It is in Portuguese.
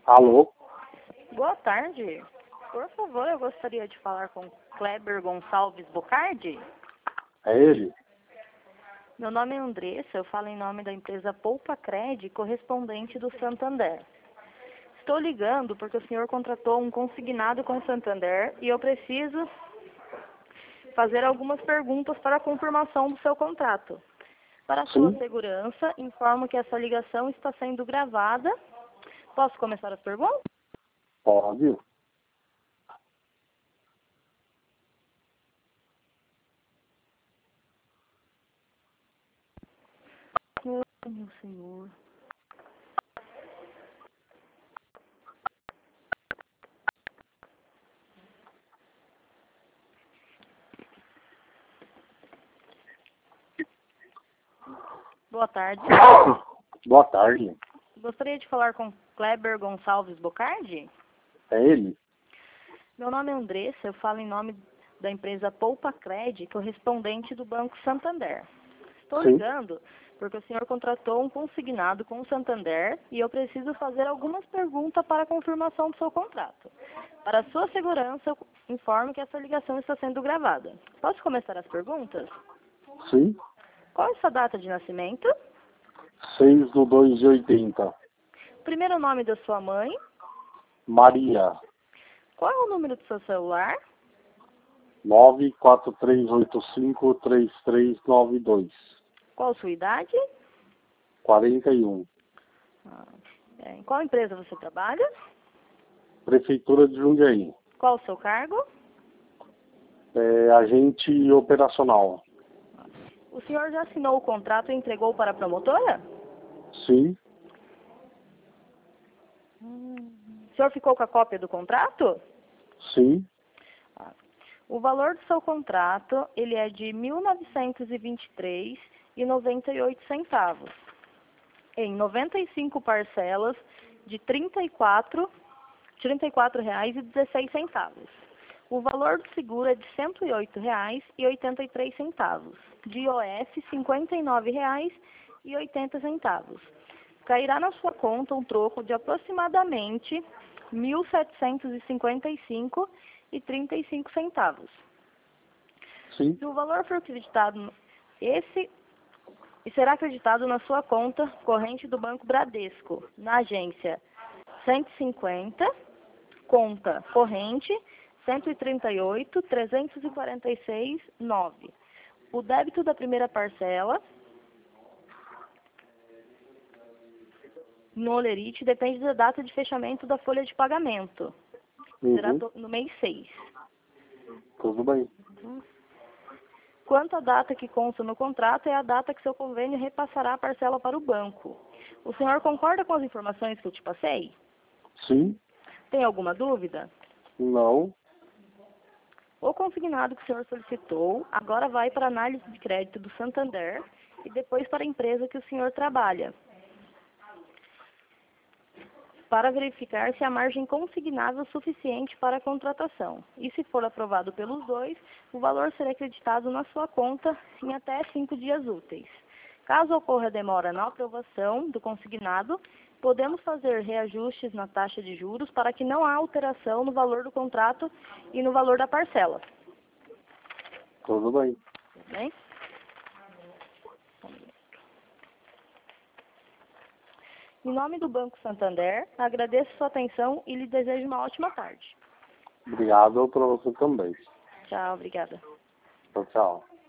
Alô? Boa tarde. Por favor, eu gostaria de falar com Kleber Gonçalves Bocardi. É ele? Meu nome é Andressa, eu falo em nome da empresa Poupa Cred, correspondente do Santander. Estou ligando porque o senhor contratou um consignado com o Santander e eu preciso fazer algumas perguntas para a confirmação do seu contrato. Para sua Sim. segurança, informo que essa ligação está sendo gravada. Posso começar as perguntas? Pode. Meu senhor. Boa tarde. Boa tarde. Gostaria de falar com Kleber Gonçalves Bocardi. É ele? Meu nome é Andressa, eu falo em nome da empresa Poupa Cred, correspondente do Banco Santander. Estou Sim. ligando porque o senhor contratou um consignado com o Santander e eu preciso fazer algumas perguntas para a confirmação do seu contrato. Para sua segurança, eu informo que essa ligação está sendo gravada. Posso começar as perguntas? Sim. Qual é a sua data de nascimento? 6/2/80. Primeiro nome da sua mãe? Maria. Qual é o número do seu celular? 943853392. Qual a sua idade? 41. Em qual empresa você trabalha? Prefeitura de Jundiaí. Qual o seu cargo? Agente operacional. O senhor já assinou o contrato e entregou para a promotora? Sim. O senhor ficou com a cópia do contrato? Sim. O valor do seu contrato, ele é de R$ 1.923,98, em 95 parcelas de R$ 34,16. O valor do seguro é de R$ 108,83, de IOF R$ 59,80. Cairá na sua conta um troco de aproximadamente R$ 1.755,35. Sim. Se o valor for acreditado, será acreditado na sua conta corrente do Banco Bradesco, na agência 150, conta corrente 138.346,9. O débito da primeira parcela no Olerite depende da data de fechamento da folha de pagamento. Será no mês 6. Tudo bem. Quanto à data que consta no contrato, é a data que seu convênio repassará a parcela para o banco. O senhor concorda com as informações que eu te passei? Sim. Tem alguma dúvida? Não. O consignado que o senhor solicitou agora vai para a análise de crédito do Santander e depois para a empresa que o senhor trabalha, para verificar se há margem consignável suficiente para a contratação. E se for aprovado pelos dois, o valor será acreditado na sua conta em até 5 dias úteis. Caso ocorra demora na aprovação do consignado, podemos fazer reajustes na taxa de juros para que não há alteração no valor do contrato e no valor da parcela. Tudo bem. Tudo bem? Em nome do Banco Santander, agradeço sua atenção e lhe desejo uma ótima tarde. Obrigado para você também. Tchau, obrigada. Tchau, tchau.